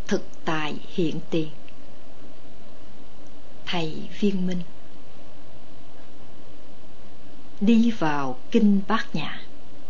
thực tại hiện tiền. Thầy Viên Minh. Đi vào Kinh Bát Nhã.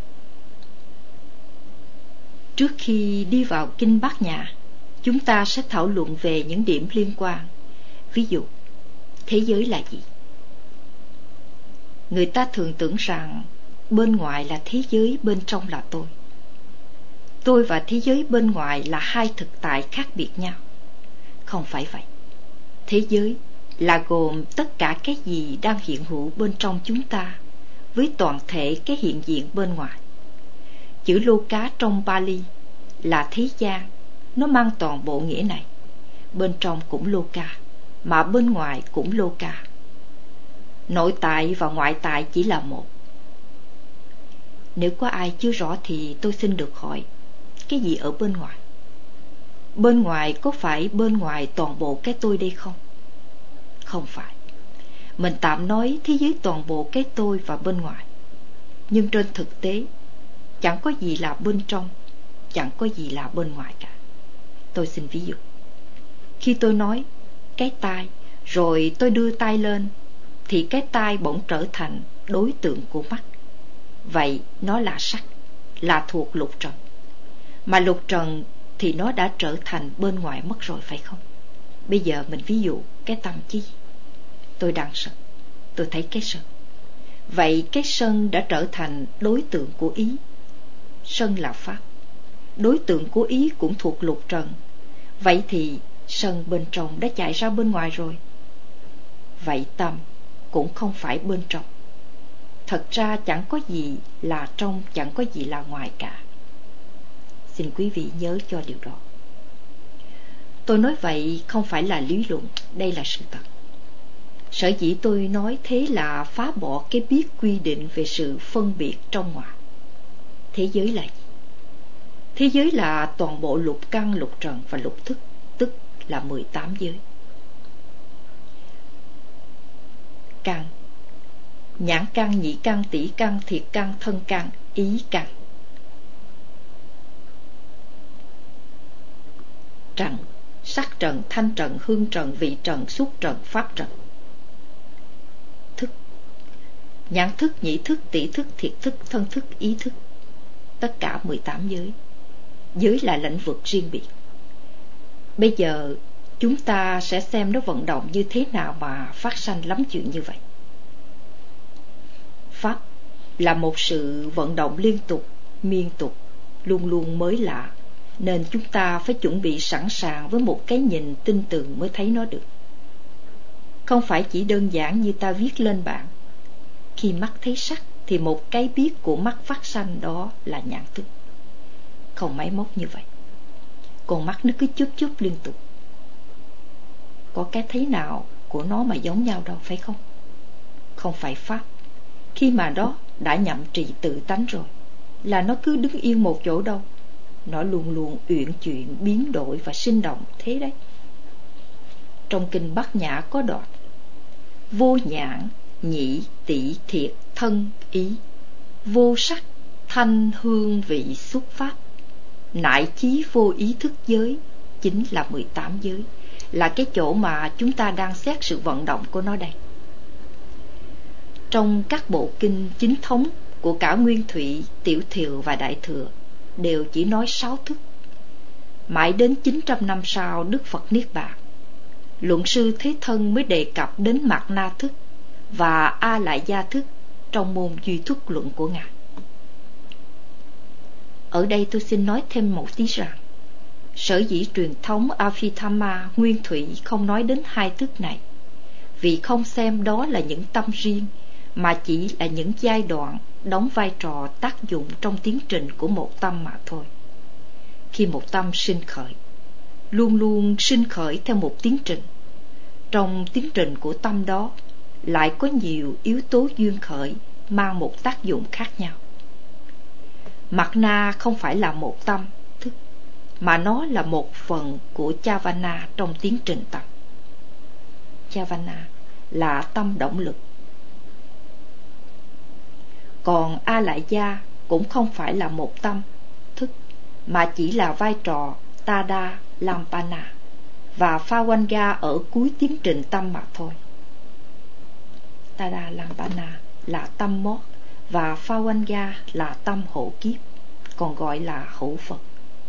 Trước khi đi vào Kinh Bát Nhã, chúng ta sẽ thảo luận về những điểm liên quan. Ví dụ, thế giới là gì? Người ta thường tưởng rằng bên ngoài là thế giới, bên trong là tôi. Tôi và thế giới bên ngoài là hai thực tại khác biệt nhau. Không phải vậy. Thế giới là gồm tất cả cái gì đang hiện hữu bên trong chúng ta, với toàn thể cái hiện diện bên ngoài. Chữ Loka trong Pali là thế gian, nó mang toàn bộ nghĩa này. Bên trong cũng Loka, mà bên ngoài cũng Loka. Nội tại và ngoại tại chỉ là một. Nếu có ai chưa rõ thì tôi xin được hỏi, cái gì ở bên ngoài? Bên ngoài có phải bên ngoài toàn bộ cái tôi đây không? Không phải. Mình tạm nói thế giới toàn bộ cái tôi và bên ngoài. Nhưng trên thực tế, chẳng có gì là bên trong, chẳng có gì là bên ngoài cả. Tôi xin ví dụ. Khi tôi nói cái tai, rồi tôi đưa tay lên, thì cái tai bỗng trở thành đối tượng của mắt. Vậy nó là sắc, là thuộc lục trần. Mà lục trần thì nó đã trở thành bên ngoài mất rồi, phải không? Bây giờ mình ví dụ cái tâm chi. Tôi đang sân, tôi thấy cái sân. Vậy cái sân đã trở thành đối tượng của ý. Sân là pháp, đối tượng của ý cũng thuộc lục trần. Vậy thì sân bên trong đã chạy ra bên ngoài rồi. Vậy tâm cũng không phải bên trong. Thật ra chẳng có gì là trong, chẳng có gì là ngoài cả. Xin quý vị nhớ cho điều đó. Tôi nói vậy không phải là lý luận, đây là sự thật. Sở dĩ tôi nói thế là phá bỏ cái biết quy định về sự phân biệt trong ngoài. Thế giới là gì? Thế giới là toàn bộ lục căn, lục trần và lục thức, tức là 18 giới. Căn: nhãn căn, nhĩ căn, tỷ căn, thiệt căn, thân căn, ý căn. Trần: sắc trần, thanh trần, hương trần, vị trần, xúc trần, pháp trần. Thức: nhãn thức, nhĩ thức, tỷ thức, thiệt thức, thân thức, ý thức. Tất cả 18 giới. Giới là lĩnh vực riêng biệt. Bây giờ chúng ta sẽ xem nó vận động như thế nào mà phát sanh lắm chuyện như vậy. Pháp là một sự vận động liên tục, miên tục, luôn luôn mới lạ, nên chúng ta phải chuẩn bị sẵn sàng với một cái nhìn tin tưởng mới thấy nó được. Không phải chỉ đơn giản như ta viết lên bảng. Khi mắt thấy sắc thì một cái biết của mắt phát sanh, đó là nhãn thức. Không máy móc như vậy. Con mắt nó cứ chớp chớp liên tục. Có cái thấy nào của nó mà giống nhau đâu, phải không? Không phải pháp. Khi mà đó đã nhậm trì tự tánh rồi, là nó cứ đứng yên một chỗ đâu. Nó luôn luôn uyển chuyển, biến đổi và sinh động thế đấy. Trong Kinh Bát Nhã có đoạn: vô nhãn, nhĩ, tỷ, thiệt, thân, ý, vô sắc, thanh, hương, vị, xúc, pháp, nại chí vô ý thức giới, chính là 18 giới, là cái chỗ mà chúng ta đang xét sự vận động của nó đây. Trong các bộ kinh chính thống của cả Nguyên Thủy, Tiểu Thừa và Đại Thừa đều chỉ nói 6 thức. Mãi đến 900 năm sau Đức Phật Niết Bàn, luận sư Thế Thân mới đề cập đến Mạt Na thức và A Lại Gia thức trong môn Duy Thức luận của Ngài. Ở đây tôi xin nói thêm một tí rằng, sở dĩ truyền thống Abhidhamma Nguyên Thủy không nói đến hai thức này, vì không xem đó là những tâm riêng, mà chỉ là những giai đoạn đóng vai trò tác dụng trong tiến trình của một tâm mà thôi. Khi một tâm sinh khởi, luôn luôn sinh khởi theo một tiến trình. Trong tiến trình của tâm đó lại có nhiều yếu tố duyên khởi mang một tác dụng khác nhau. Mạt Na không phải là một tâm thức, mà nó là một phần của Chavana trong tiến trình tâm. Chavana là tâm động lực. Còn A Lại Gia cũng không phải là một tâm thức, mà chỉ là vai trò Tada Lampana và Phawanga ở cuối tiến trình tâm mà thôi. Tada Lampana là tâm mót và Phawanga là tâm hộ kiếp, còn gọi là hữu Phật.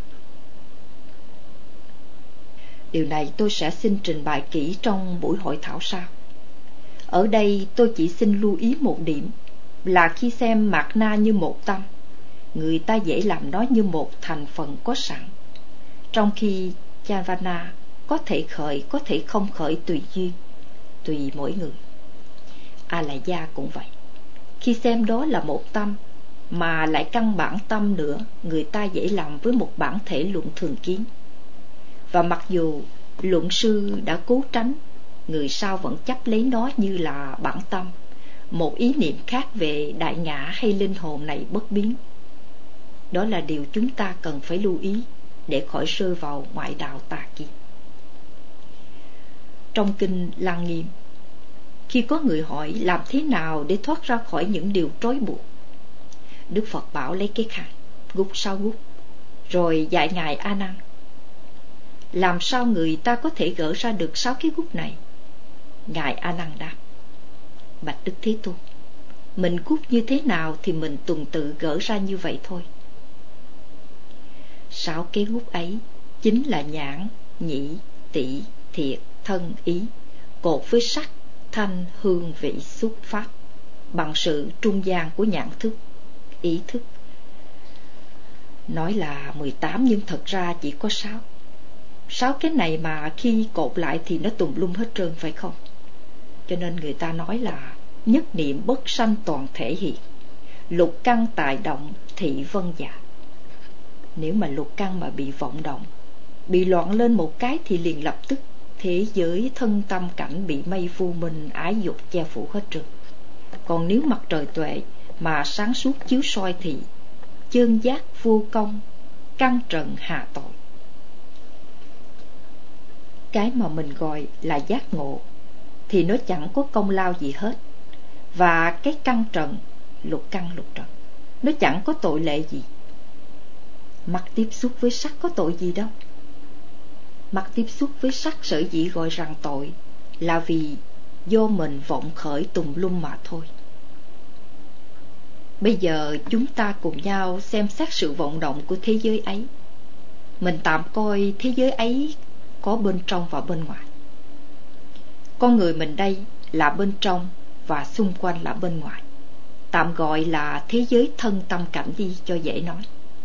Điều này tôi sẽ xin trình bày kỹ trong buổi hội thảo sau. Ở đây tôi chỉ xin lưu ý một điểm là khi xem mạt na như một tâm, người ta dễ làm nó như một thành phần có sẵn, trong khi Chavana có thể khởi, có thể không khởi tùy duyên, tùy mỗi người. Alaya cũng vậy. Khi xem đó là một tâm mà lại căn bản tâm nữa, người ta dễ làm với một bản thể luận thường kiến. Và mặc dù luận sư đã cố tránh, người sau vẫn chấp lấy nó như là bản tâm, một ý niệm khác về đại ngã hay linh hồn này bất biến. Đó là điều chúng ta cần phải lưu ý để khỏi rơi vào ngoại đạo tà kiến. Trong kinh Lăng Nghiêm, khi có người hỏi làm thế nào để thoát ra khỏi những điều trói buộc, Đức Phật bảo lấy cái khăn, gút 6 gút, rồi dạy Ngài A Nan: làm sao người ta có thể gỡ ra được 6 cái gút này? Ngài A Nan đáp: bạch Đức Thế Tôn, mình gút như thế nào thì mình tuần tự gỡ ra như vậy thôi. 6 cái gút ấy chính là nhãn, nhĩ, tỷ, thiệt, thân, ý, cột với sắc, thanh, hương, vị, xúc, pháp, bằng sự trung gian của nhãn thức, ý thức. Nói là 18 nhưng thật ra chỉ có 6. 6 cái này mà khi cột lại thì nó tùm lum hết trơn, phải không? Cho nên người ta nói là nhất niệm bất sanh toàn thể hiện, lục căn tại động thị vân dạ. Nếu mà lục căn mà bị vọng động, bị loạn lên một cái thì liền lập tức thế giới thân tâm cảnh bị mây vô minh ái dục che phủ hết trơn. Còn nếu mặt trời tuệ mà sáng suốt chiếu soi thì chơn giác vô công, căn trần hà tội. Cái mà mình gọi là giác ngộ thì nó chẳng có công lao gì hết. Và cái căn trần, lục căn lục trần, nó chẳng có tội lệ gì. Mắt tiếp xúc với sắc có tội gì đâu. Mắt tiếp xúc với sắc sở dĩ gọi rằng tội là vì do mình vọng khởi tùm lum mà thôi. Bây giờ chúng ta cùng nhau xem xét sự vọng động của thế giới ấy. Mình tạm coi thế giới ấy có bên trong và bên ngoài. Con người mình đây là bên trong và xung quanh là bên ngoài. Tạm gọi là thế giới thân tâm cảnh đi cho dễ nói.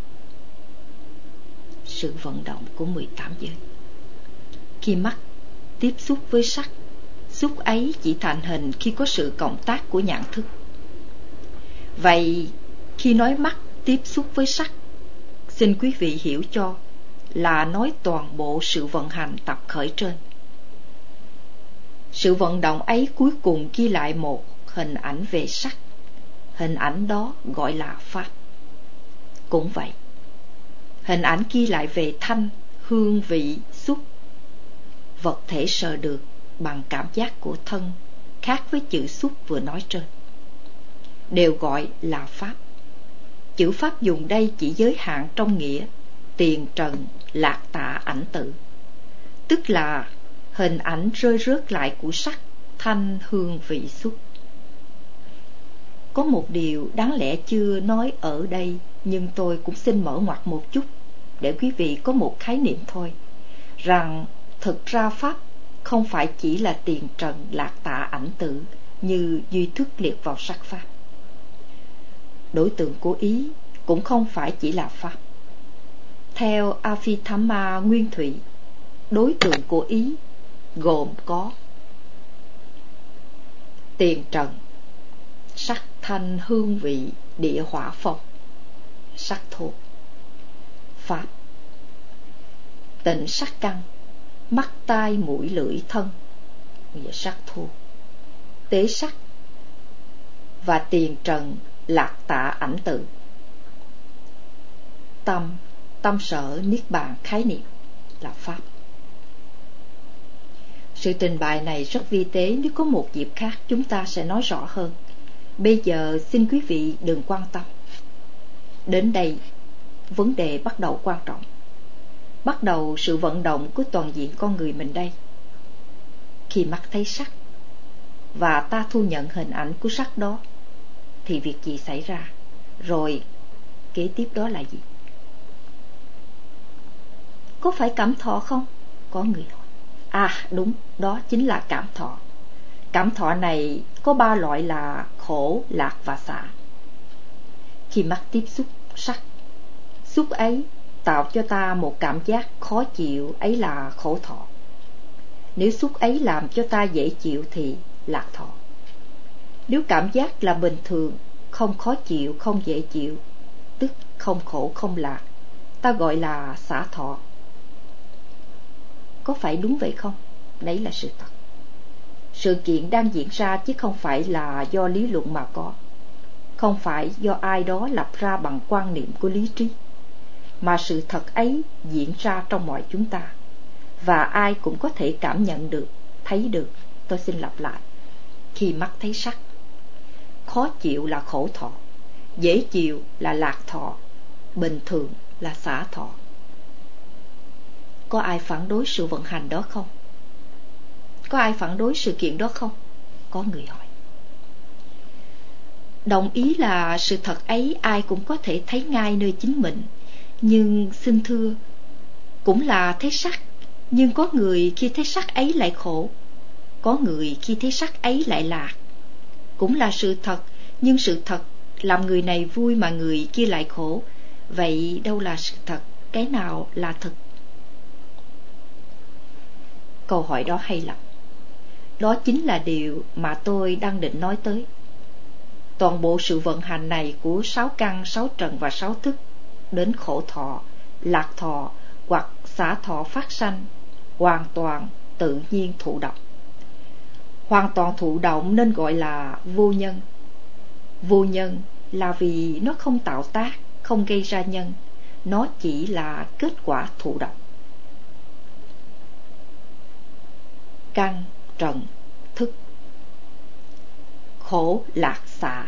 Sự vận động của 18 giới. Khi mắt tiếp xúc với sắc, xúc ấy chỉ thành hình khi có sự cộng tác của nhãn thức. Vậy khi nói mắt tiếp xúc với sắc, xin quý vị hiểu cho là nói toàn bộ sự vận hành tập khởi trên. Sự vận động ấy cuối cùng ghi lại một hình ảnh về sắc. Hình ảnh đó gọi là pháp. Cũng vậy, hình ảnh ghi lại về thanh, hương, vị, xúc, vật thể sờ được bằng cảm giác của thân, khác với chữ xúc vừa nói trên, đều gọi là pháp. Chữ pháp dùng đây chỉ giới hạn trong nghĩa tiền trần lạc tạ ảnh tự, tức là hình ảnh rơi rớt lại của sắc, thanh, hương, vị, xúc. Có một điều đáng lẽ chưa nói ở đây, nhưng tôi cũng xin mở ngoặt một chút để quý vị có một khái niệm thôi, rằng thực ra pháp không phải chỉ là tiền trần lạc tạ ảnh tự như duy thức liệt vào sắc pháp. Đối tượng của ý cũng không phải chỉ là pháp. Theo Abhidhamma Nguyên Thủy, đối tượng của ý gồm có tiền trần, sắc, thanh, hương, vị, địa, hỏa, phong, sắc thô, pháp, tịnh sắc căn, mắt, tai, mũi, lưỡi, thân, sắc thô, tế sắc, và tiền trần lạc tạ ảnh tự, tâm, tâm sở, niết bàn, khái niệm là pháp. Sự trình bày này rất vi tế, nếu có một dịp khác chúng ta sẽ nói rõ hơn. Bây giờ xin quý vị đừng quan tâm. Đến đây, vấn đề bắt đầu quan trọng. bắt đầu sự vận động của toàn diện con người mình đây. Khi mắt thấy sắc và ta thu nhận hình ảnh của sắc đó, thì việc gì xảy ra? Rồi kế tiếp đó là gì? Có phải cảm thọ không? Có người hỏi. À đúng, đó chính là cảm thọ. Cảm thọ này có 3 loại là khổ, lạc và xả. Khi mắt tiếp xúc sắc, xúc ấy tạo cho ta một cảm giác khó chịu, ấy là khổ thọ. Nếu xúc ấy làm cho ta dễ chịu thì lạc thọ. Nếu cảm giác là bình thường, không khó chịu, không dễ chịu, tức không khổ không lạc, ta gọi là xả thọ. Có phải đúng vậy không? Đấy là sự thật. Sự kiện đang diễn ra chứ không phải là do lý luận mà có, không phải do ai đó lập ra bằng quan niệm của lý trí, mà sự thật ấy diễn ra trong mọi chúng ta, và ai cũng có thể cảm nhận được, thấy được. Tôi xin lặp lại. Khi mắt thấy sắc, khó chịu là khổ thọ, dễ chịu là lạc thọ, bình thường là xả thọ. Có ai phản đối sự vận hành đó không? Có ai phản đối sự kiện đó không? Có người hỏi. Đồng ý là sự thật ấy ai cũng có thể thấy ngay nơi chính mình. Nhưng xin thưa, cũng là thấy sắc, nhưng có người khi thấy sắc ấy lại khổ, có người khi thấy sắc ấy lại lạc. Cũng là sự thật, nhưng sự thật làm người này vui mà người kia lại khổ. Vậy đâu là sự thật? Cái nào là thực? Câu hỏi đó hay lắm. Đó chính là điều mà tôi đang định nói tới. Toàn bộ sự vận hành này của 6 căn, 6 trần và 6 thức, đến khổ thọ, lạc thọ hoặc xả thọ phát sanh, hoàn toàn tự nhiên thụ động. Hoàn toàn thụ động nên gọi là vô nhân. Vô nhân là vì nó không tạo tác, không gây ra nhân, nó chỉ là kết quả thụ động. Căn, trần, thức, khổ, lạc, xả.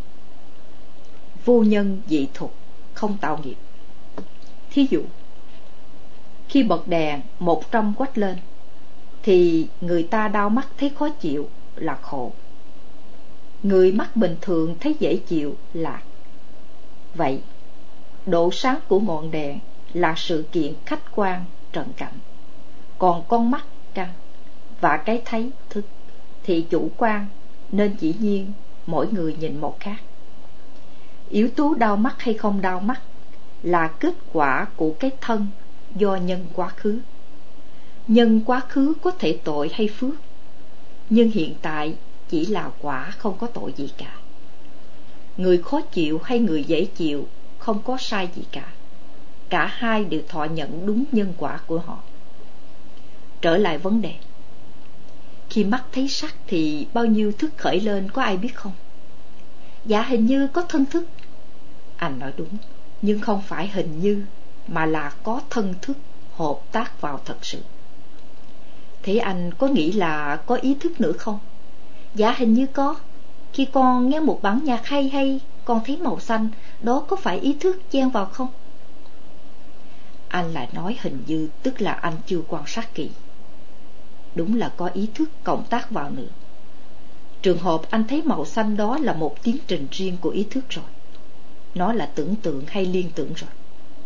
Vô nhân dị thục, không tạo nghiệp. Thí dụ, khi bật đèn 100 quách lên thì người ta đau mắt thấy khó chịu là khổ, người mắt bình thường thấy dễ chịu là. Vậy độ sáng của ngọn đèn là sự kiện khách quan trần cảnh, còn con mắt căn và cái thấy thức thì chủ quan, nên dĩ nhiên mỗi người nhìn một khác. Yếu tố đau mắt hay không đau mắt là kết quả của cái thân do nhân quá khứ. Nhân quá khứ có thể tội hay phước, nhưng hiện tại chỉ là quả, không có tội gì cả. Người khó chịu hay người dễ chịu không có sai gì cả. Cả hai đều thọ nhận đúng nhân quả của họ. Trở lại vấn đề, khi mắt thấy sắc thì bao nhiêu thức khởi lên, có ai biết không? Dạ hình như có thân thức. Anh nói đúng, nhưng không phải hình như, mà là có thân thức hợp tác vào thật sự. Thế anh có nghĩ là có ý thức nữa không? Dạ hình như có. Khi con nghe một bản nhạc hay con thấy màu xanh, đó có phải ý thức chen vào không? Anh lại nói hình như, tức là anh chưa quan sát kỹ. Đúng là có ý thức cộng tác vào nữa. Trường hợp anh thấy màu xanh đó là một tiến trình riêng của ý thức rồi. Nó là tưởng tượng hay liên tưởng rồi.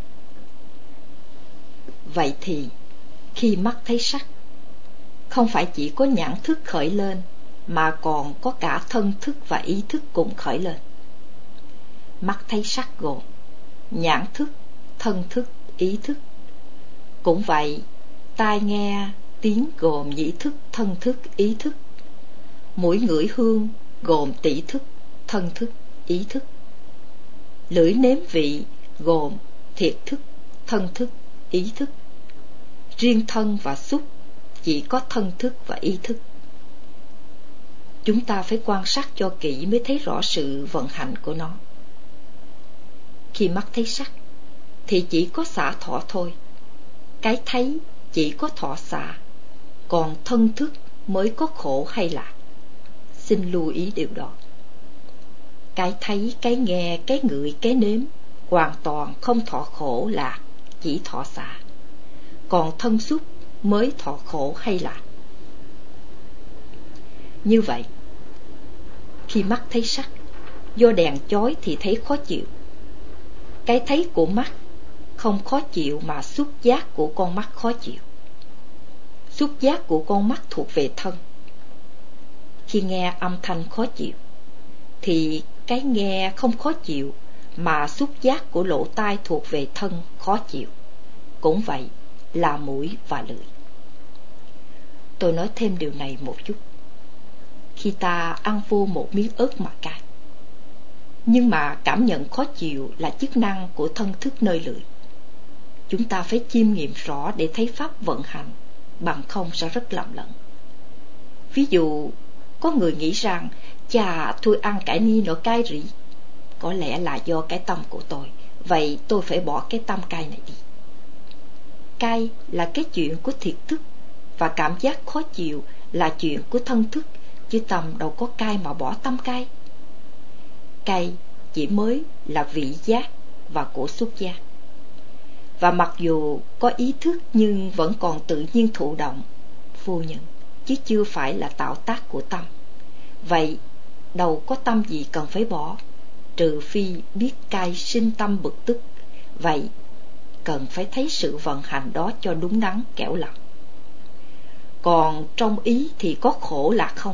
Vậy thì khi mắt thấy sắc, không phải chỉ có nhãn thức khởi lên, mà còn có cả thân thức và ý thức cùng khởi lên. Mắt thấy sắc gồm nhãn thức, thân thức, ý thức. Cũng vậy, tai nghe tiếng gồm nhĩ thức, thân thức, ý thức. Mũi ngửi hương gồm tỷ thức, thân thức, ý thức. Lưỡi nếm vị gồm thiệt thức, thân thức, ý thức. Riêng thân và xúc chỉ có thân thức và ý thức. Chúng ta phải quan sát cho kỹ mới thấy rõ sự vận hành của nó. Khi mắt thấy sắc thì chỉ có xả thọ thôi. Cái thấy chỉ có thọ xả, còn thân thức mới có khổ hay lạc. Xin lưu ý điều đó. Cái thấy, cái nghe, cái ngửi, cái nếm hoàn toàn không thọ khổ lạc, chỉ thọ xả. còn thân xúc mới thọ khổ hay là? Như vậy, khi mắt thấy sắc, do đèn chói thì thấy khó chịu. Cái thấy của mắt không khó chịu mà xúc giác của con mắt khó chịu. Xúc giác của con mắt thuộc về thân. Khi nghe âm thanh khó chịu thì cái nghe không khó chịu mà xúc giác của lỗ tai thuộc về thân khó chịu. Cũng vậy là mũi và lưỡi. Tôi nói thêm điều này một chút. Khi ta ăn vô một miếng ớt mà cay, nhưng mà cảm nhận khó chịu là chức năng của thân thức nơi lưỡi. Chúng ta phải chiêm nghiệm rõ để thấy pháp vận hành, bằng không sẽ rất lầm lẫn. Ví dụ, có người nghĩ rằng, chà, tôi ăn cải ni nó cay rỉ. Có lẽ là do cái tâm của tôi, vậy tôi phải bỏ cái tâm cay này đi. Cay là cái chuyện của thiệt thức, và cảm giác khó chịu là chuyện của thân thức, chứ tâm đâu có cay mà bỏ tâm cay. Cay chỉ mới là vị giác và của xúc giác. Và mặc dù có ý thức nhưng vẫn còn tự nhiên thụ động, vô nhận, chứ chưa phải là tạo tác của tâm. Vậy đâu có tâm gì cần phải bỏ, trừ phi biết cay sinh tâm bực tức. Vậy cần phải thấy sự vận hành đó cho đúng đắn kẻo lòng. Còn trong ý thì có khổ lạc không?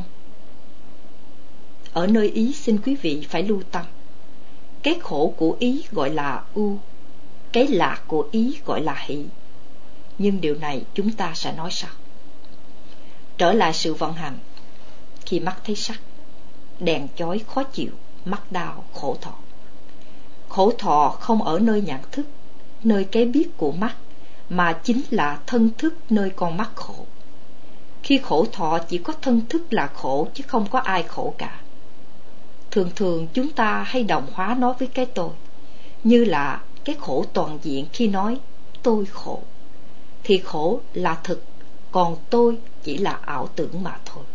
Ở nơi ý xin quý vị phải lưu tâm. Cái khổ của ý gọi là ưu, cái lạc của ý gọi là hỷ. Nhưng điều này chúng ta sẽ nói sau. Trở lại sự vận hành. Khi mắt thấy sắc, đèn chói khó chịu, mắt đau, khổ thọ. Khổ thọ không ở nơi nhận thức, nơi cái biết của mắt, mà chính là thân thức nơi con mắt khổ. Khi khổ thọ chỉ có thân thức là khổ, chứ không có ai khổ cả. Thường thường chúng ta hay đồng hóa nó với cái tôi, như là cái khổ toàn diện khi nói tôi khổ. Thì khổ là thực, còn tôi chỉ là ảo tưởng mà thôi.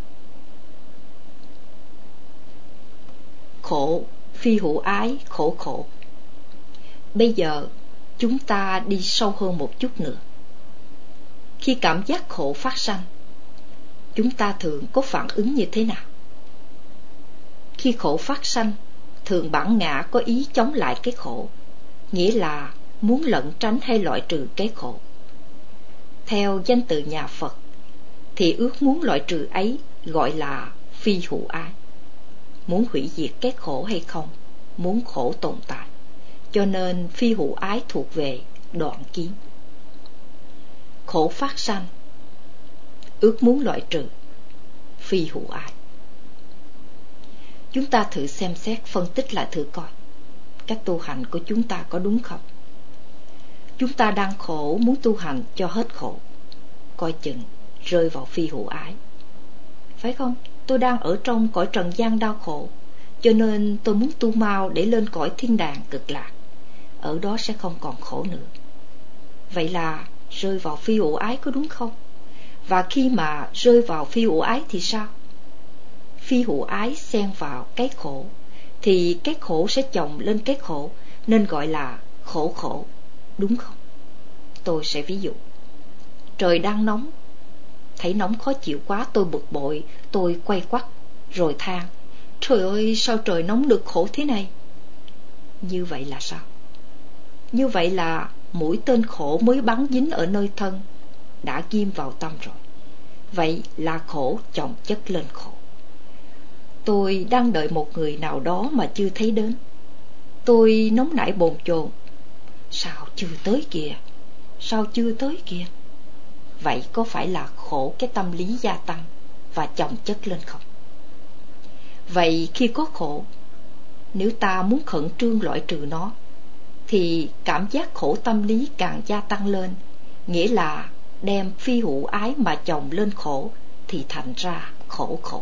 Khổ, phi hữu ái, khổ khổ. Bây giờ chúng ta đi sâu hơn một chút nữa. Khi cảm giác khổ phát sanh, chúng ta thường có phản ứng như thế nào? Khi khổ phát sanh, thường bản ngã có ý chống lại cái khổ, nghĩa là muốn lẩn tránh hay loại trừ cái khổ. Theo danh từ nhà Phật, thì ước muốn loại trừ ấy gọi là phi hữu ái. Muốn hủy diệt cái khổ hay không, muốn khổ tồn tại. Cho nên phi hữu ái thuộc về đoạn kiến. Khổ phát sanh, ước muốn loại trừ, phi hữu ái. Chúng ta thử xem xét, phân tích lại thử coi, cách tu hành của chúng ta có đúng không? Chúng ta đang khổ, muốn tu hành cho hết khổ, coi chừng rơi vào phi hữu ái. Phải không? Tôi đang ở trong cõi trần gian đau khổ, cho nên tôi muốn tu mau để lên cõi thiên đàng cực lạc. Ở đó sẽ không còn khổ nữa. Vậy là rơi vào phi hữu ái có đúng không? Và khi mà rơi vào phi hữu ái thì sao? Phi hữu ái xen vào cái khổ, thì cái khổ sẽ chồng lên cái khổ, nên gọi là khổ khổ, đúng không? Tôi sẽ ví dụ. Trời đang nóng, thấy nóng khó chịu quá, tôi bực bội, tôi quay quắt, rồi than, trời ơi, sao trời nóng được khổ thế này? Như vậy là sao? Như vậy là mũi tên khổ mới bắn dính ở nơi thân, đã ghim vào tâm rồi. Vậy là khổ chồng chất lên khổ. Tôi đang đợi một người nào đó mà chưa thấy đến. Tôi nóng nảy bồn chồn, sao chưa tới kìa, sao chưa tới kìa? Vậy có phải là khổ cái tâm lý gia tăng và chồng chất lên không? Vậy khi có khổ, nếu ta muốn khẩn trương loại trừ nó, thì cảm giác khổ tâm lý càng gia tăng lên, nghĩa là đem phi hữu ái mà chồng lên khổ, thì thành ra khổ khổ.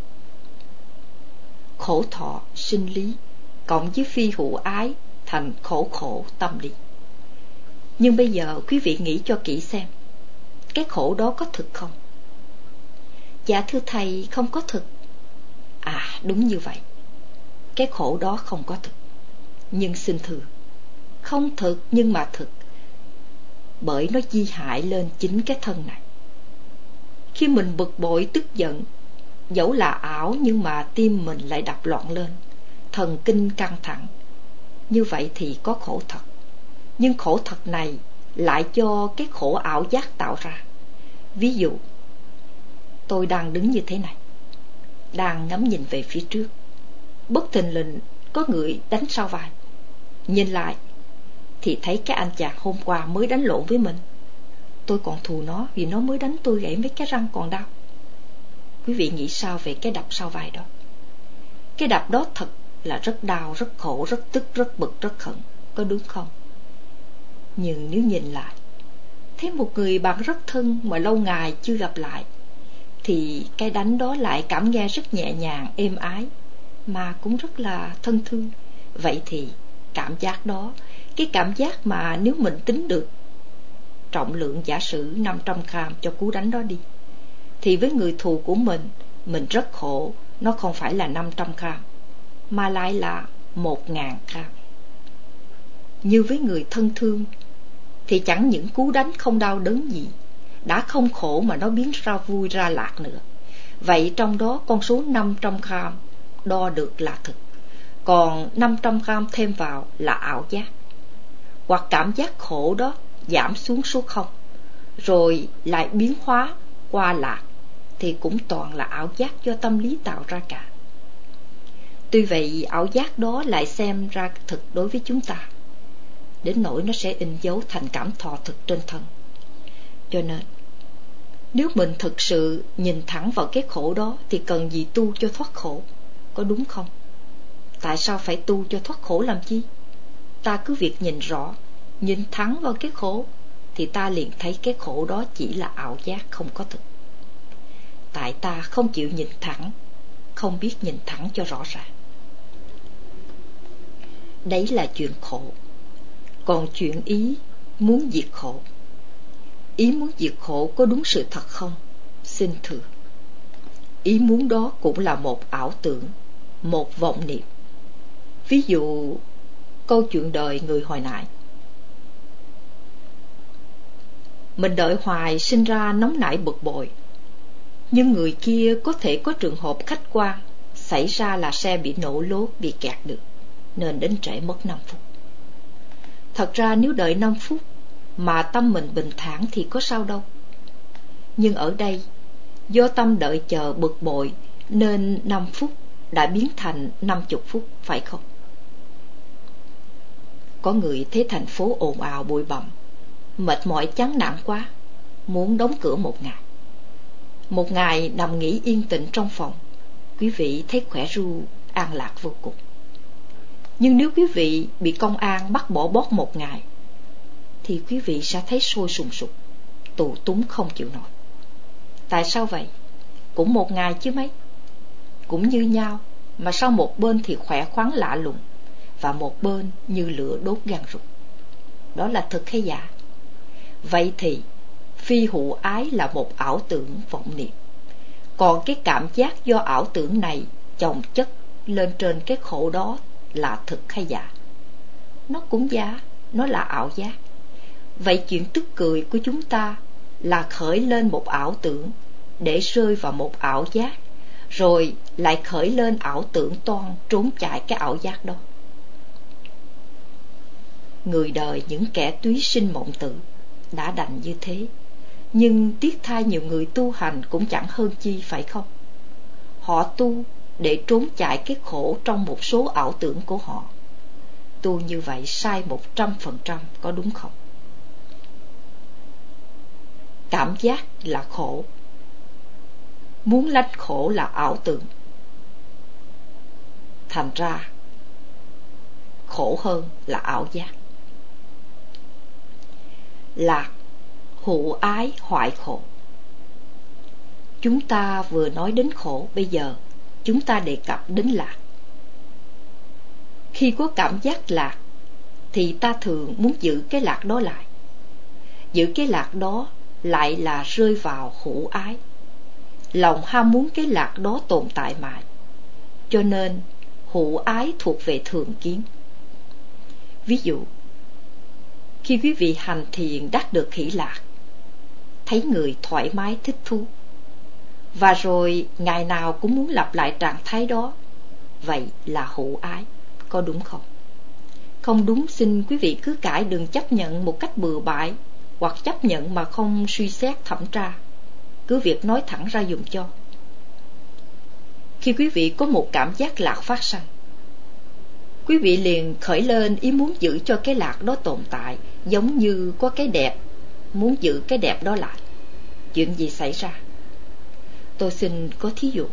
Khổ thọ sinh lý cộng với phi hữu ái thành khổ khổ tâm lý. Nhưng bây giờ quý vị nghĩ cho kỹ xem, cái khổ đó có thực không? Dạ thưa thầy, không có thực. À, đúng như vậy, cái khổ đó không có thực. Nhưng xin thưa, không thực nhưng mà thực. bởi nó chi hại lên chính cái thân này. Khi mình bực bội tức giận, dẫu là ảo nhưng mà tim mình lại đập loạn lên, thần kinh căng thẳng. Như vậy thì có khổ thật. Nhưng khổ thật này lại do cái khổ ảo giác tạo ra. Ví dụ, tôi đang đứng như thế này, đang ngắm nhìn về phía trước. Bất thình lình có người đánh sau vai. Nhìn lại thì thấy cái anh chàng hôm qua mới đánh lộn với mình. Tôi còn thù nó vì nó mới đánh tôi gãy mấy cái răng còn đau. Quý vị nghĩ sao về cái đập sau vai đó? Cái đập đó thật là rất đau, rất khổ, rất tức, rất bực, rất hận, có đúng không? Nhưng nếu nhìn lại, thấy một người bạn rất thân mà lâu ngày chưa gặp lại, thì cái đánh đó lại cảm nghe rất nhẹ nhàng, êm ái, mà cũng rất là thân thương. Vậy thì cảm giác đó, cái cảm giác mà nếu mình tính được trọng lượng giả sử 500 gram cho cú đánh đó đi, thì với người thù của mình rất khổ. Nó không phải là 500 gram mà lại là 1000 gram. Như với người thân thương thì chẳng những cú đánh không đau đớn gì, đã không khổ mà nó biến ra vui ra lạc nữa. Vậy trong đó con số 500 gram đo được là thực, còn 500 gram thêm vào là ảo giác. Hoặc cảm giác khổ đó giảm xuống số 0, rồi lại biến hóa qua lạc, thì cũng toàn là ảo giác do tâm lý tạo ra cả. Tuy vậy ảo giác đó lại xem ra thực đối với chúng ta, đến nỗi nó sẽ in dấu thành cảm thọ thực trên thân. Cho nên nếu mình thực sự nhìn thẳng vào cái khổ đó thì cần gì tu cho thoát khổ, có đúng không? Tại sao phải tu cho thoát khổ làm chi? Ta cứ việc nhìn rõ, nhìn thẳng vào cái khổ, thì ta liền thấy cái khổ đó chỉ là ảo giác, không có thực. Tại ta không chịu nhìn thẳng, không biết nhìn thẳng cho rõ ràng. Đấy là chuyện khổ. Còn chuyện ý muốn diệt khổ, ý muốn diệt khổ có đúng sự thật không? Xin thưa, ý muốn đó cũng là một ảo tưởng, một vọng niệm. Ví dụ câu chuyện đời người hồi nãy, mình đợi hoài sinh ra nóng nảy bực bội, nhưng người kia có thể có trường hợp khách quan xảy ra là xe bị nổ lốp, bị kẹt được, nên đến trễ mất 5 phút. Thật ra nếu đợi 5 phút mà tâm mình bình thản thì có sao đâu. Nhưng ở đây, do tâm đợi chờ bực bội nên 5 phút đã biến thành 50 phút, phải không? Có người thấy thành phố ồn ào bụi bặm, mệt mỏi chán nản quá, muốn đóng cửa một ngày. Một ngày nằm nghỉ yên tĩnh trong phòng, quý vị thấy khỏe ru, an lạc vô cùng. Nhưng nếu quý vị bị công an bắt bỏ bót một ngày, thì quý vị sẽ thấy sôi sùng sục, tù túng không chịu nổi. Tại sao vậy? Cũng một ngày chứ mấy. Cũng như nhau, mà sao một bên thì khỏe khoắn lạ lùng, và một bên như lửa đốt gan ruột. Đó là thực hay giả? Vậy thì phi hữu ái là một ảo tưởng vọng niệm. Còn cái cảm giác do ảo tưởng này chồng chất lên trên cái khổ đó là thực hay giả? Nó cũng giả, nó là ảo giác. Vậy chuyện tức cười của chúng ta là khởi lên một ảo tưởng để rơi vào một ảo giác, rồi lại khởi lên ảo tưởng toan trốn chạy cái ảo giác đó. Người đời những kẻ túy sinh mộng tử đã đành như thế, nhưng tiếc thay nhiều người tu hành cũng chẳng hơn chi, phải không? Họ tu để trốn chạy cái khổ trong một số ảo tưởng của họ. Tu như vậy sai 100%, có đúng không? Cảm giác là khổ, muốn lánh khổ là ảo tưởng. Thành ra khổ hơn là ảo giác. Lạc, hữu ái, hoại khổ. Chúng ta vừa nói đến khổ, bây giờ chúng ta đề cập đến lạc. Khi có cảm giác lạc thì ta thường muốn giữ cái lạc đó lại. Giữ cái lạc đó lại là rơi vào hữu ái. Lòng ham muốn cái lạc đó tồn tại mãi, cho nên hữu ái thuộc về thường kiến. Ví dụ, Khi quý vị hành thiền đắc được hỷ lạc, thấy người thoải mái thích thú, và rồi ngày nào cũng muốn lặp lại trạng thái đó, vậy là hữu ái, có đúng không? Không đúng xin quý vị cứ cãi, đừng chấp nhận một cách bừa bãi, hoặc chấp nhận mà không suy xét thẩm tra, cứ việc nói thẳng ra dùm cho. Khi quý vị có một cảm giác lạc phát sanh, quý vị liền khởi lên ý muốn giữ cho cái lạc đó tồn tại, giống như có cái đẹp, muốn giữ cái đẹp đó lại. Chuyện gì xảy ra? Tôi xin có thí dụ.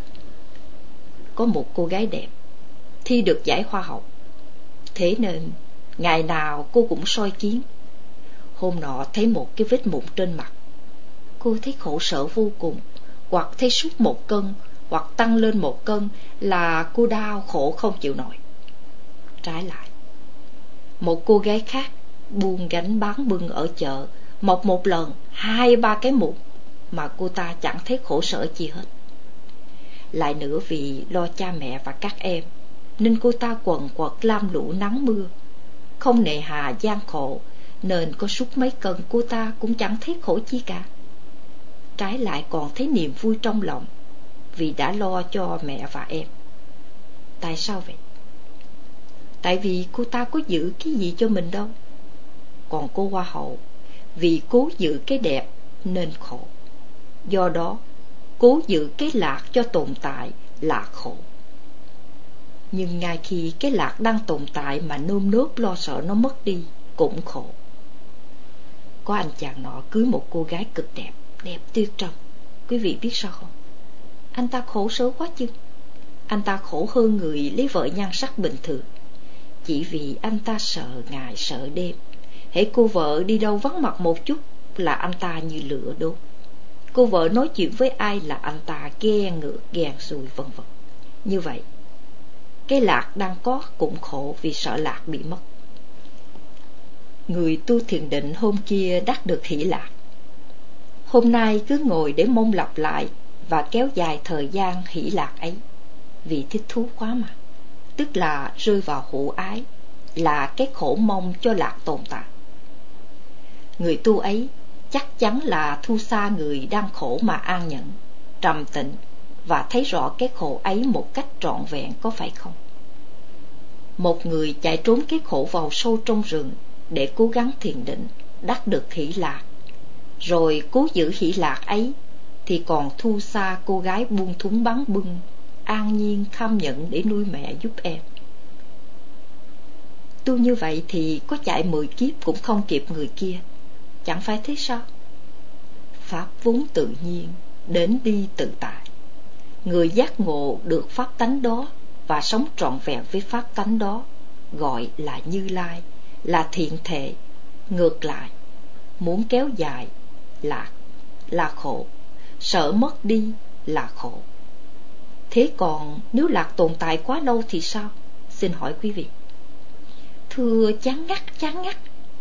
Có một cô gái đẹp, thi được giải hoa hậu, thế nên ngày nào cô cũng soi kiến. Hôm nọ thấy một cái vết mụn trên mặt, cô thấy khổ sở vô cùng, hoặc thấy sút 1 cân, hoặc tăng lên 1 cân là cô đau khổ không chịu nổi. Trái lại, một cô gái khác buôn gánh bán bưng ở chợ, mọc một lần 2-3 cái mụn mà cô ta chẳng thấy khổ sở chi hết. Lại nữa, vì lo cha mẹ và các em nên cô ta quần quật lam lũ nắng mưa, không nề hà gian khổ, nên có sút mấy cân cô ta cũng chẳng thấy khổ chi cả. Trái lại còn thấy niềm vui trong lòng, vì đã lo cho mẹ và em. Tại sao vậy? Tại vì cô ta có giữ cái gì cho mình đâu. Còn cô hoa hậu, vì cố giữ cái đẹp nên khổ. Do đó, cố giữ cái lạc cho tồn tại là khổ. Nhưng ngay khi cái lạc đang tồn tại mà nơm nớp lo sợ nó mất đi, cũng khổ. Có anh chàng nọ cưới một cô gái cực đẹp, đẹp tuyệt trần. Quý vị biết sao không? Anh ta khổ sở quá chừng. Anh ta khổ hơn người lấy vợ nhan sắc bình thường, chỉ vì anh ta sợ ngày sợ đêm. Hễ cô vợ đi đâu vắng mặt một chút là anh ta như lửa đốt. Cô vợ nói chuyện với ai là anh ta ghen ngược ghen xùi vân vân. Như vậy, cái lạc đang có cũng khổ vì sợ lạc bị mất. Người tu thiền định hôm kia đắc được hỷ lạc, hôm nay cứ ngồi để mong lặp lại và kéo dài thời gian hỷ lạc ấy, vì thích thú quá mà. Tức là rơi vào hữu ái, là cái khổ mong cho lạc tồn tại. Người tu ấy chắc chắn là thu xa người đang khổ mà an nhẫn, trầm tĩnh và thấy rõ cái khổ ấy một cách trọn vẹn, có phải không? Một người chạy trốn cái khổ vào sâu trong rừng để cố gắng thiền định, đắc được hỷ lạc, rồi cố giữ hỷ lạc ấy, thì còn thu xa cô gái buông thúng bán bưng, an nhiên kham nhẫn để nuôi mẹ giúp em. Tu như vậy thì có chạy 10 kiếp cũng không kịp người kia, chẳng phải thế sao? Pháp vốn tự nhiên, đến đi tự tại. Người giác ngộ được pháp tánh đó và sống trọn vẹn với pháp tánh đó gọi là Như Lai, là thiện thể. Ngược lại, muốn kéo dài lạc là khổ, sợ mất đi là khổ. Thế còn nếu lạc tồn tại quá lâu thì sao? Xin hỏi quý vị. Thưa, chán ngắt.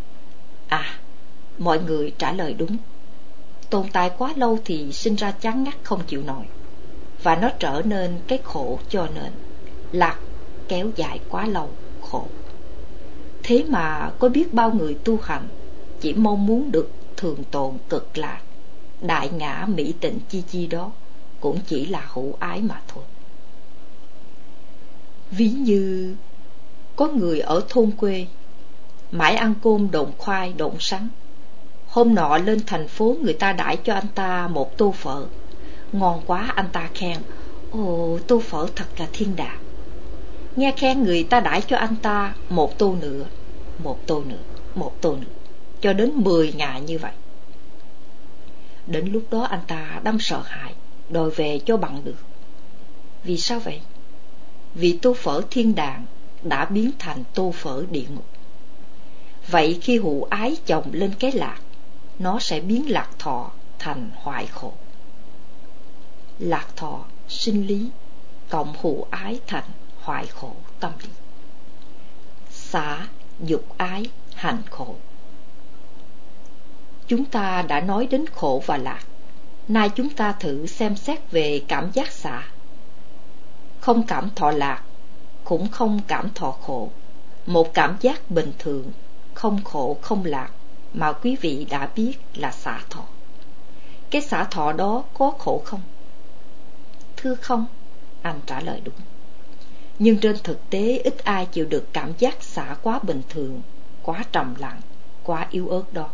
Mọi người trả lời đúng. Tồn tại quá lâu thì sinh ra chán ngắt không chịu nổi, và nó trở nên cái khổ, cho nên lạc kéo dài quá lâu, khổ. Thế mà có biết bao người tu hành chỉ mong muốn được thường tồn cực lạc, đại ngã mỹ tịnh chi đó, cũng chỉ là hữu ái mà thôi. Ví như có người ở thôn quê mãi ăn cơm độn khoai độn sắn. Hôm nọ lên thành phố, người ta đãi cho anh ta một tô phở. Ngon quá, anh ta khen: ồ, tô phở thật là thiên đàng. Nghe khen, người ta đãi cho anh ta một tô nữa, cho đến 10 ngày như vậy. Đến lúc đó anh ta đâm sợ hãi, đòi về cho bằng được. Vì sao vậy? Vì tô phở thiên đàng đã biến thành tô phở địa ngục. Vậy khi hữu ái chồng lên cái lạc, nó sẽ biến lạc thọ thành hoại khổ. Lạc thọ sinh lý cộng hữu ái thành hoại khổ tâm lý. Xả dục ái hành khổ. Chúng ta đã nói đến khổ và lạc. Nay chúng ta thử xem xét về cảm giác xả. Không cảm thọ lạc, cũng không cảm thọ khổ. Một cảm giác bình thường, không khổ không lạc, mà quý vị đã biết là xả thọ. Cái xả thọ đó có khổ không? Thưa không, anh trả lời đúng. Nhưng trên thực tế ít ai chịu được cảm giác xả quá bình thường, quá trầm lặng, quá yếu ớt đó.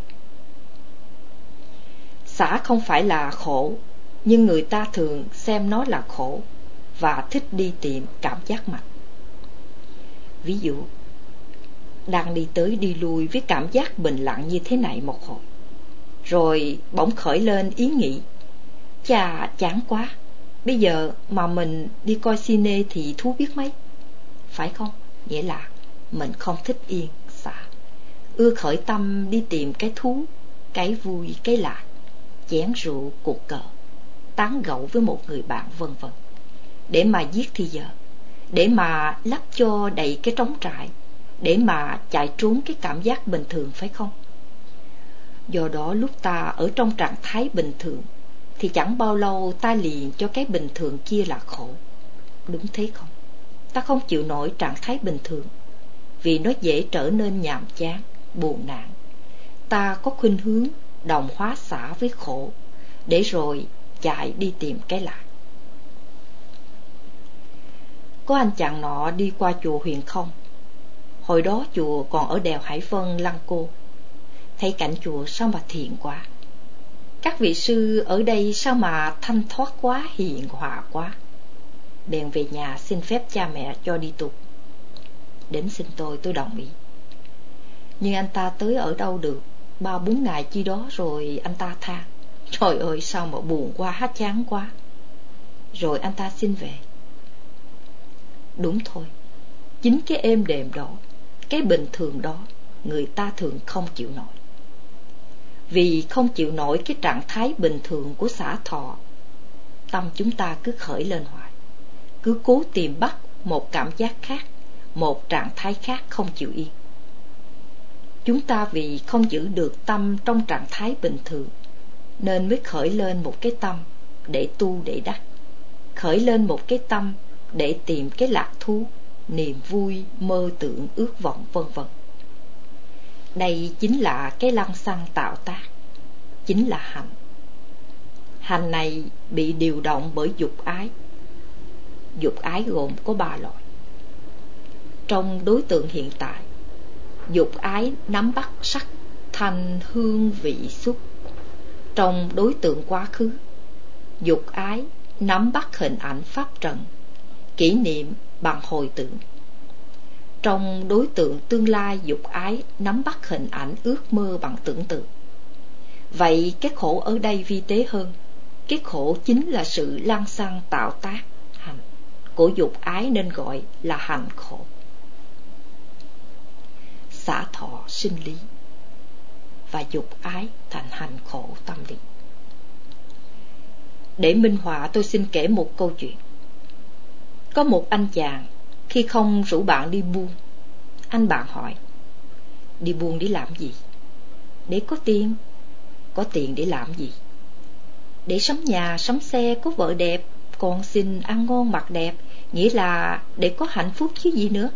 Xả không phải là khổ, nhưng người ta thường xem nó là khổ và thích đi tìm cảm giác mạnh. Ví dụ, đang đi tới đi lui với cảm giác bình lặng như thế này một hồi, rồi bỗng khởi lên ý nghĩ, chà chán quá, bây giờ mà mình đi coi cine thì thú biết mấy. Phải không? Nghĩa là mình không thích yên, xả, ưa khởi tâm đi tìm cái thú, cái vui, cái lạ, chén rượu, cuộc cờ, tán gẫu với một người bạn vân vân, để mà giết thì giờ, để mà lấp cho đầy cái trống trải, để mà chạy trốn cái cảm giác bình thường, phải không? Do đó lúc ta ở trong trạng thái bình thường thì chẳng bao lâu ta liền cho cái bình thường kia là khổ. Đúng thế không? Ta không chịu nổi trạng thái bình thường vì nó dễ trở nên nhàm chán, buồn nản. Ta có khuynh hướng đồng hóa xả với khổ, để rồi chạy đi tìm cái lạ. Có anh chàng nọ đi qua chùa Huyền Không. Hồi đó chùa còn ở đèo Hải Vân, Lăng Cô. Thấy cảnh chùa sao mà thiện quá. Các vị sư ở đây sao mà thanh thoát quá, hiền hòa quá. Bèn về nhà xin phép cha mẹ cho đi tu. Đến xin tôi đồng ý. Nhưng anh ta tới ở đâu được 3-4 ngày chi đó rồi anh ta than, trời ơi sao mà buồn quá, chán quá. Rồi anh ta xin về. Đúng thôi, chính cái êm đềm đó, cái bình thường đó, người ta thường không chịu nổi. Vì không chịu nổi cái trạng thái bình thường của xả thọ, tâm chúng ta cứ khởi lên hoài, cứ cố tìm bắt một cảm giác khác, một trạng thái khác không chịu yên. Chúng ta vì không giữ được tâm trong trạng thái bình thường, nên mới khởi lên một cái tâm để tu để đắc, khởi lên một cái tâm để tìm cái lạc thú, niềm vui, mơ tưởng, ước vọng vân vân. Đây chính là cái lăng xăng tạo tác, chính là hành. Hành này bị điều động bởi dục ái. Dục ái gồm có 3 loại. Trong đối tượng hiện tại, dục ái nắm bắt sắc, thanh, hương, vị, xúc. Trong đối tượng quá khứ, dục ái nắm bắt hình ảnh pháp trần, kỷ niệm bằng hồi tưởng. Trong đối tượng tương lai, dục ái nắm bắt hình ảnh ước mơ bằng tưởng tượng. Vậy cái khổ ở đây vi tế hơn. Cái khổ chính là sự lăng xăng tạo tác hành của dục ái, nên gọi là hành khổ. Xả thọ sinh lý và dục ái thành hành khổ tâm lý. Để minh họa, tôi xin kể một câu chuyện. Có một anh chàng khi không rủ bạn đi buôn. Anh bạn hỏi, đi buôn để làm gì? Để có tiền. Có tiền để làm gì? Để sắm nhà, sắm xe, có vợ đẹp, con xinh, ăn ngon, mặc đẹp. Nghĩa là để có hạnh phúc chứ gì nữa.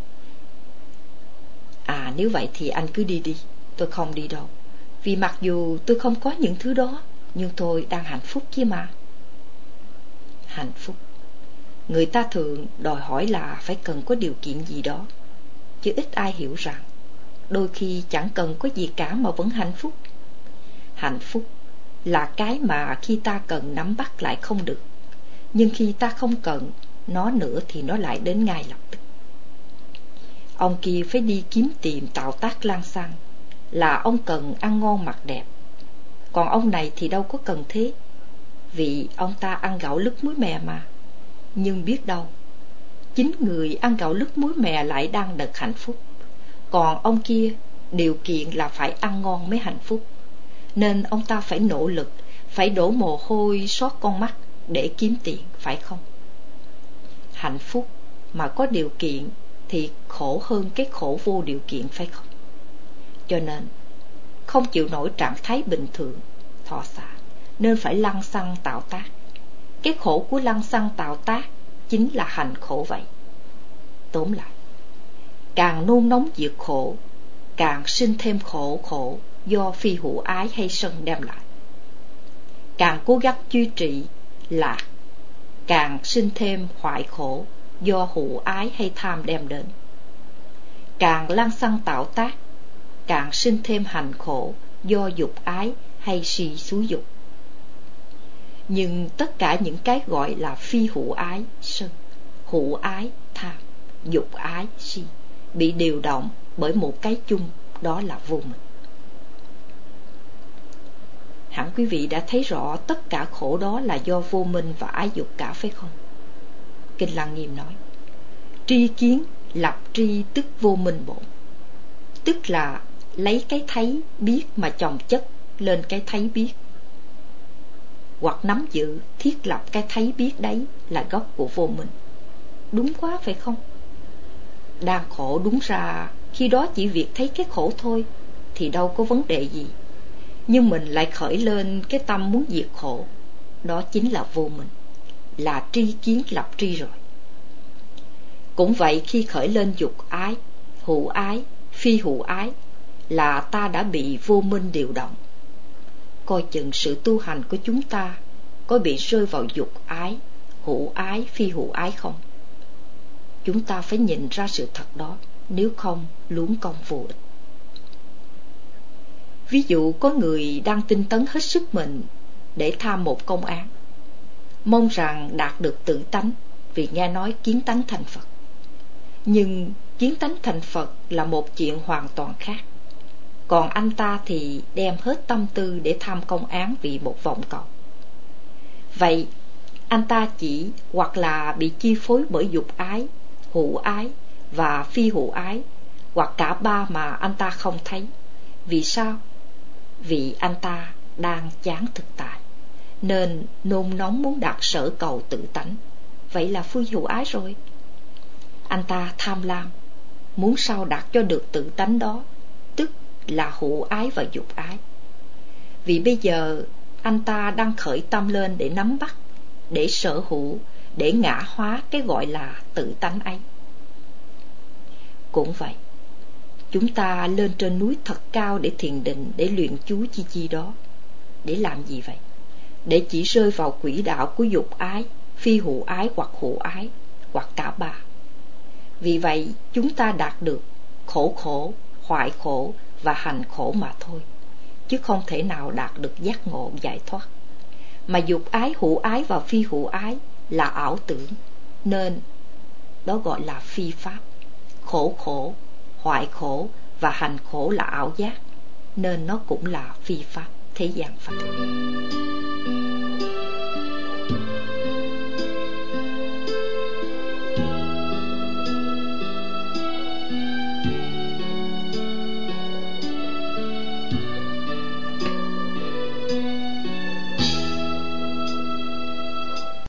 À, nếu vậy thì anh cứ đi đi, tôi không đi đâu. Vì mặc dù tôi không có những thứ đó, nhưng tôi đang hạnh phúc kia mà. Hạnh phúc, người ta thường đòi hỏi là phải cần có điều kiện gì đó, chứ ít ai hiểu rằng đôi khi chẳng cần có gì cả mà vẫn hạnh phúc. Hạnh phúc là cái mà khi ta cần nắm bắt lại không được, nhưng khi ta không cần nó nữa thì nó lại đến ngay lập tức. Ông kia phải đi kiếm tìm tạo tác lăng xăng là ông cần ăn ngon mặc đẹp. Còn ông này thì đâu có cần thế, vì ông ta ăn gạo lứt muối mè mà. Nhưng biết đâu, chính người ăn gạo lứt muối mè lại đang đợt hạnh phúc. Còn ông kia điều kiện là phải ăn ngon mới hạnh phúc, nên ông ta phải nỗ lực, phải đổ mồ hôi xót con mắt để kiếm tiền, phải không? Hạnh phúc mà có điều kiện thì khổ hơn cái khổ vô điều kiện, phải không? Cho nên không chịu nổi trạng thái bình thường, thọ xả, nên phải lăng xăng tạo tác. Cái khổ của lăng xăng tạo tác chính là hành khổ vậy. Tóm lại, càng nôn nóng diệt khổ, càng sinh thêm khổ, do phi hữu ái hay sân đem lại. Càng cố gắng duy trì lạc, càng sinh thêm hoại khổ do hữu ái hay tham đem đến. Càng lăng xăng tạo tác, càng sinh thêm hành khổ do dục ái hay si xúi dục. Nhưng tất cả những cái gọi là phi hữu ái sân, hữu ái tham, dục ái si bị điều động bởi một cái chung, đó là vô minh. Hẳn quý vị đã thấy rõ tất cả khổ đó là do vô minh và ái dục cả, phải không? Kinh Lăng Nghiêm nói, tri kiến lập tri tức vô minh bổn, tức là lấy cái thấy biết mà chồng chất lên cái thấy biết, hoặc nắm giữ thiết lập cái thấy biết đấy là gốc của vô minh. Đúng quá phải không? Đang khổ đúng ra khi đó chỉ việc thấy cái khổ thôi thì đâu có vấn đề gì, nhưng mình lại khởi lên cái tâm muốn diệt khổ, đó chính là vô minh, là tri kiến lập tri rồi. Cũng vậy, khi khởi lên dục ái, hữu ái, phi hữu ái là ta đã bị vô minh điều động. Coi chừng sự tu hành của chúng ta có bị rơi vào dục ái, hữu ái, phi hữu ái không? Chúng ta phải nhìn ra sự thật đó, nếu không luống công vô ích. Ví dụ có người đang tinh tấn hết sức mình để tham một công án, mong rằng đạt được tự tánh vì nghe nói kiến tánh thành Phật. Nhưng kiến tánh thành Phật là một chuyện hoàn toàn khác. Còn anh ta thì đem hết tâm tư để tham công án vì một vọng cầu. Vậy anh ta chỉ hoặc là bị chi phối bởi dục ái, hữu ái và phi hữu ái, hoặc cả ba mà anh ta không thấy. Vì sao? Vì anh ta đang chán thực tại, nên nôn nóng muốn đạt sở cầu tự tánh. Vậy là phi hữu ái rồi. Anh ta tham lam, muốn sao đạt cho được tự tánh đó, tức là hữu ái và dục ái. Vì bây giờ anh ta đang khởi tâm lên để nắm bắt, để sở hữu, để ngã hóa cái gọi là tự tánh ấy. Cũng vậy, chúng ta lên trên núi thật cao để thiền định, để luyện chú chi đó. Để làm gì vậy? Để chỉ rơi vào quỹ đạo của dục ái, phi hữu ái hoặc hữu ái, hoặc cả ba. Vì vậy chúng ta đạt được khổ, hoại khổ và hành khổ mà thôi, chứ không thể nào đạt được giác ngộ giải thoát. Mà dục ái, hữu ái và phi hữu ái là ảo tưởng, nên đó gọi là phi pháp. Khổ, hoại khổ và hành khổ là ảo giác, nên nó cũng là phi pháp, thế gian pháp.